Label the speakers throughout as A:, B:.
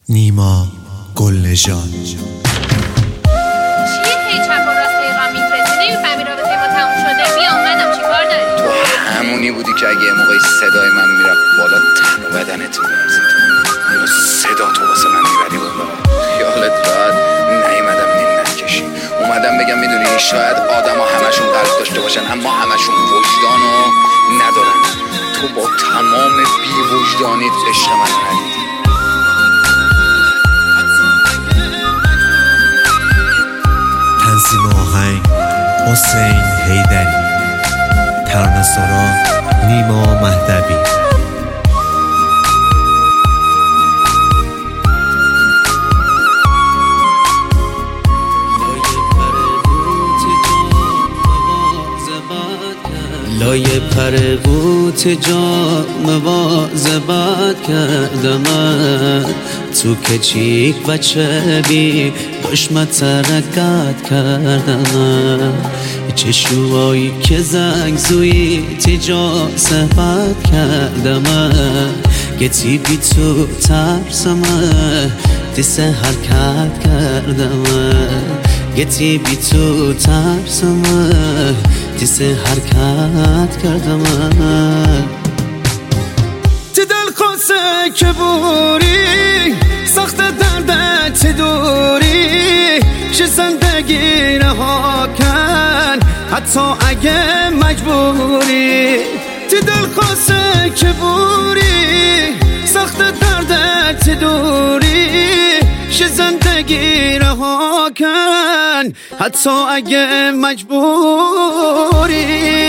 A: نیما گلنژاد.
B: چیه هی چپ و راست پیغام میفرستی؟ نمیفهمی رابطه ما تموم شده؟ بیا اومدم، چیکار داری؟
C: تو همونی بودی که اگه یه موقعی صدای من میرفت بالا تن و بدنت می‌لرزید. حالا صدا تو واسه من میبری بالا. خیالت راحت نیومدم منت کشی، اومدم بگم میدونی شاید آدما همشون قلب داشته باشن اما همشون وجدانو ندارن. تو با تمام بی‌وجدانیت عشق من ندیدی.
A: تنظیم آهنگ حسین حیدری، ترانه سرا نیما مهدوی.
D: لای پر قوت جام مواظبت کردم، تو کچیک و چبی دشمت رکت کردم، چشوایی که زنگ زوی تجا صحبت کردم، گتی بی تو ترسم دیسه حرکت کردم، گتی بی تو ترسم دیسه حرکت کردم.
E: تی دل خواسته که بوری سخت درد تی دوری ش زندگی رها کن حتی اگه مجبوری. تی دل خواسته که بوری سخت درد تی دوری ش زندگی رها کن حتی اگه مجبوری.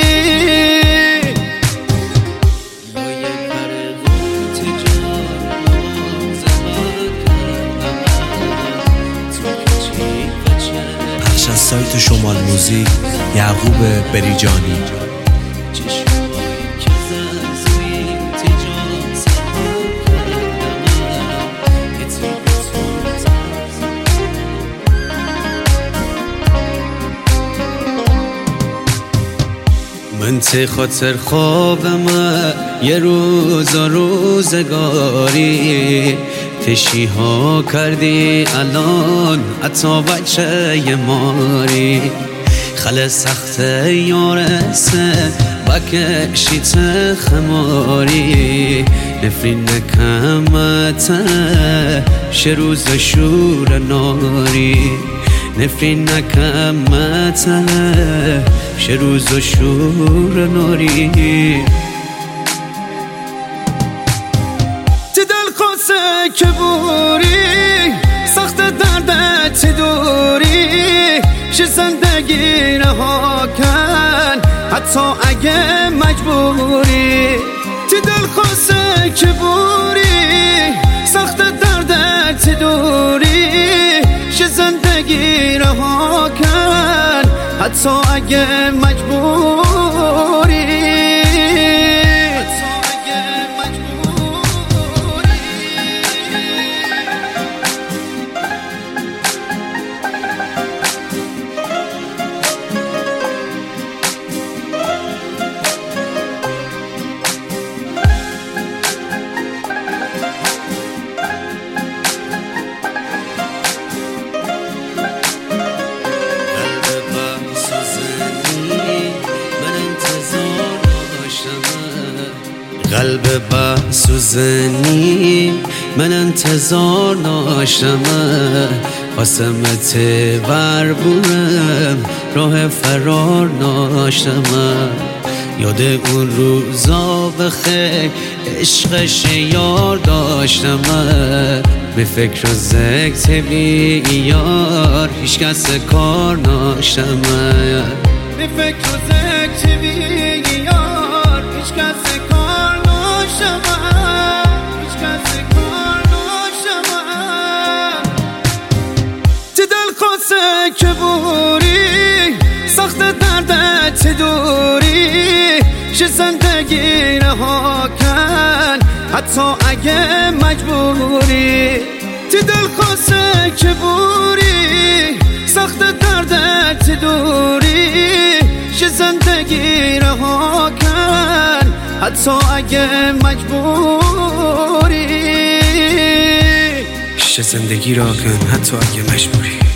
A: پخش از سایت شمال موزیک یعقوب بریجانی.
D: من ته خاطر خوابم یه روز و روزگاری تشی ها کردی الان حتی بچه ماری خل سخت یارسه بکشیت خماری نفرین نکمت شروز شور ناری نفرین نکمت روز و شور ناری.
E: تی دل خواسته که بوری سخت درد تی دوری ش زندگی رها کن حتی اگه مجبوری. تی دل خواسته که بوری سخت درد تی دوری ش زندگی رها کن حتی اگه مجبوری.
D: قلب بحث و زنی من انتظار داشتم، قسمت ور بورم راه فرار داشتم، یاد اون روزا بخیر عشقش یار داشتم، به فکر و ذکر بی یار هیچ کس کار داشتم،
E: به فکر و ذکر بی یار هیچ کس کار داشتم، هیچ کس کار داشتم. تی دل خواسته که بوری سخت درد تی دوری ش زندگی رها کن حتی اگه مجبوری. تی دل خواسته که بوری سخت درد تی دوری ش زندگی رها کن حتی اگه مجبوری. عشق زندگی را کن حتی اگه مجبوری.